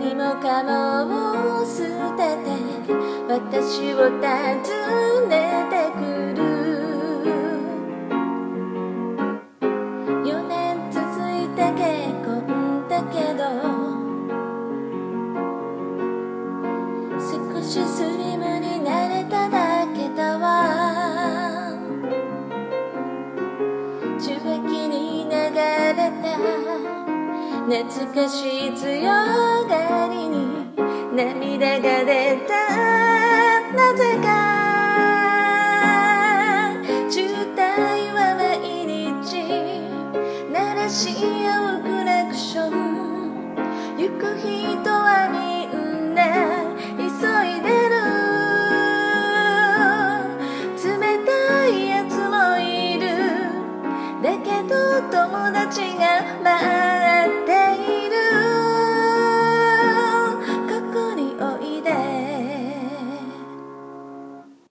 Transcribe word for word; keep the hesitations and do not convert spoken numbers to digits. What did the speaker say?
何もかもを捨てて私を訪ねてくる。よねん続いた結婚だけど少しスリムになれただけだわ。樹液に流れた懐かしい強がりに涙が出た。なぜか渋滞は毎日鳴らし合うクラクション。行く人はみんな